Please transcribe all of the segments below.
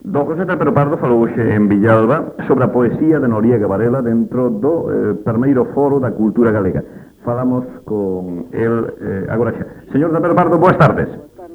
Don José Trapero Pardo falou hoxe en Villalba sobre a poesía de Noriega Varela dentro do primeiro foro da cultura galega. Falamos con el agora xa. Señor Trapero Pardo, boas tardes.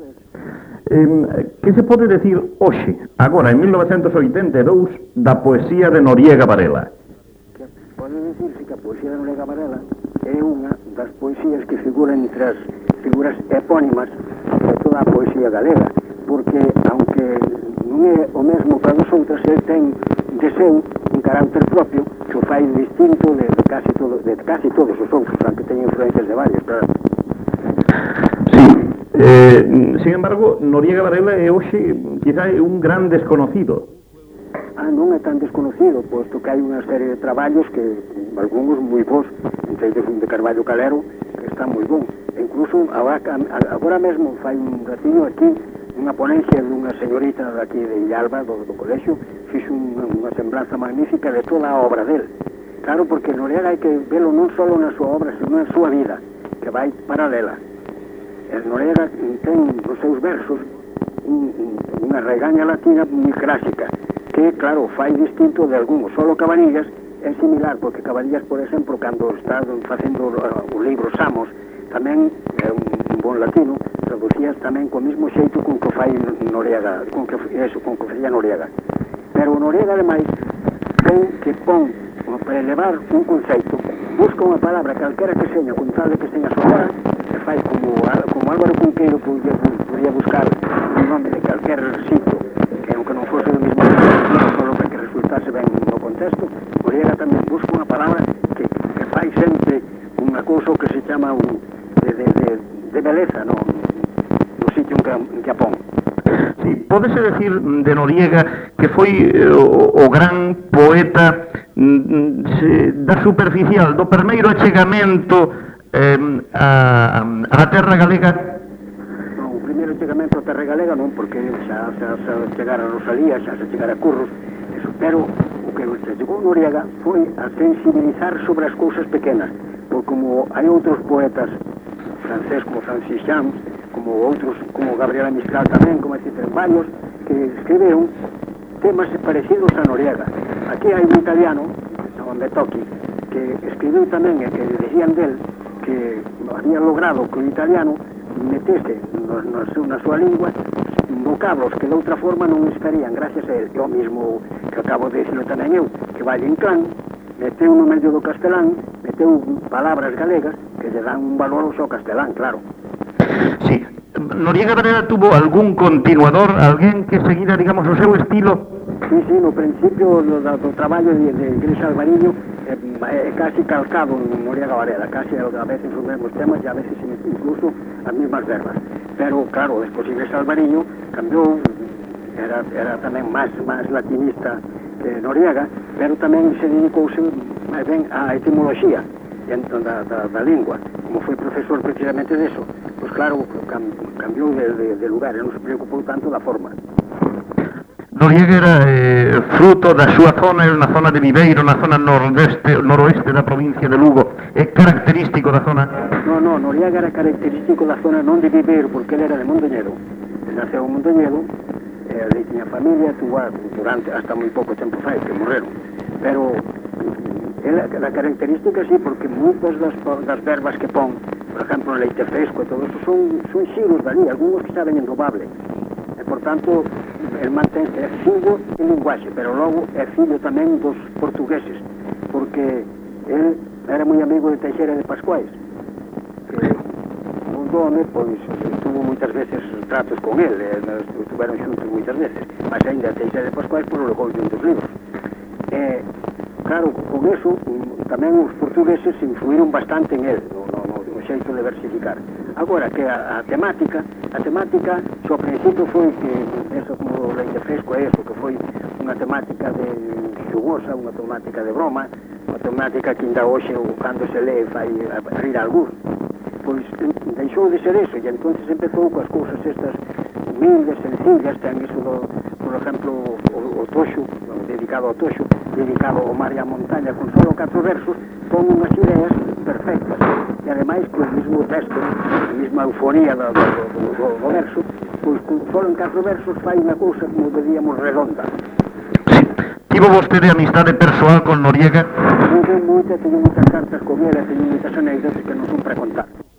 Que se pode decir hoxe, agora, en 1982, da poesía de Noriega Varela? Pode dicirse que a poesía de Noriega Varela é unha das poesías que figuran entre as figuras epónimas de toda a poesía galega, porque, aunque non é o mesmo para as outras, ele ten de seu un carácter propio que o fai distinto de casi todos os outros, aunque ten influencias de varios, claro. Sí. Sin embargo, Noriega Varela é hoxe quizá un gran desconocido. Non é tan desconocido, posto que hai unha serie de traballos que, algúns moi bons, entre eles un de Carballo Calero, que está moi bon. E incluso, agora mesmo, fai un ratinho aquí, unha ponencia dunha señorita daqui de Villalba, do colexio, fixo unha semblanza magnífica de toda a obra del. Claro, porque Noriega hai que velo non só na súa obra, sino na súa vida, que vai paralela. El Noriega ten nos seus versos unha regaña latina moi clásica, que, claro, fai distinto de algúns. Solo Cabanillas é similar, porque Cabanillas, por exemplo, cando está facendo o libro Samos, tamén é un bon latino, traducías tamén co mesmo xeito con que fai Noriega, con que facía Noriega. Pero Noriega, ademais, ten que pon, para elevar un conceito, busca unha palabra calquera que seña, con tal de que seña sonora, e fai como Álvaro Cunqueiro podría buscar un nome de calquer sitio, que aunque non fose do mesmo solo para que resultase ben no contexto, Noriega tamén busca unha palabra que fai sempre unha cousa que se chama de beleza no sitio en que a pon. Sí, pódese decir de Noriega que foi o gran poeta da superficial, do primeiro achegamento á terra galega? Non, o primeiro achegamento á terra galega non, porque xa chegar a Rosalía, xa se chegar a Curros, eso, pero o que chegou Noriega foi a sensibilizar sobre as cousas pequenas, porque como hai outros poetas francés como Francis Chams, como outros, como Gabriela Mistral tamén, como etc. varios, que escribiron temas parecidos a Noriega. Aquí hai un italiano, onde Toki, que escribiu tamén e que decían del que había logrado que o italiano metese na súa lingua vocablos que de outra forma non estarían, gracias a él. Eu mismo, que acabo de decirlo tamén eu, que Valle Inclán meteu no medio do castelán, meteu palabras galegas que lle dan un valor ao castelán, claro. Sí. Noriega Varela tuvo algún continuador, alguén que seguira, digamos, o seu estilo? Sí, no principio do traballo de Gris Alvariño é casi calcado en Noriega Varela, casi a veces os mesmos temas e a veces incluso as mesmas verbas. Pero, claro, despois Gris Alvariño cambiou, era tamén máis latinista que Noriega, pero tamén se dedicouse máis ben á etimoloxía da lingua, como foi profesor precisamente deso. Pois claro, cambiou de lugar e non se preocupou tanto da forma. Noriega era fruto da súa zona, na zona de Viveiro, na zona noroeste da provincia de Lugo. É característico da zona? Non, Noriega era característico da zona non de Viveiro, porque ele era de Mondoñedo. Ele naceu en Mondoñedo, ali tiña familia, tuvo durante hasta moi pouco tempo fai que morreron. Pero a característica sí, porque moitas das verbas que pon, por exemplo, leite fresco e todo eso, son xiros dali, algúns que saben en dobable. E, por tanto, el mantén é fillo en linguaxe, pero logo é fillo tamén dos portugueses, porque ele era moi amigo de Teixeira de Pascuais, que un dome, pois, tuvo moitas veces tratos con ele, estuveron xuntos moitas veces, mas ainda Teixeira de Pascuais por o legou de un dos libros. Claro, con eso tamén os portugueses influíron bastante en ele, no xeito de versificar. Agora que a temática, xo ao principio foi que, eso como o leite fresco é eso, que foi unha temática de xugosa, unha temática de broma, unha temática que ainda hoxe, cando se lee, fai rir a algún. Pois deixou de ser eso, e entonces empezou coas cousas estas humildes, sencillas, ten iso por exemplo, o Toxo, dedicado ao Toxo, dedicado ao mar e á montaña, con solo 4 versos, pon unhas ideas perfectas, e ademais, co mesmo texto, a mesma eufonía do verso, pois só en 4 versos fai unha cousa, como veríamos, redonda. Sí. Tivo vostede amistade persoal con Noriega? Moita, teño moitas cartas con ela, teño moitas anécdotas que non son para contar.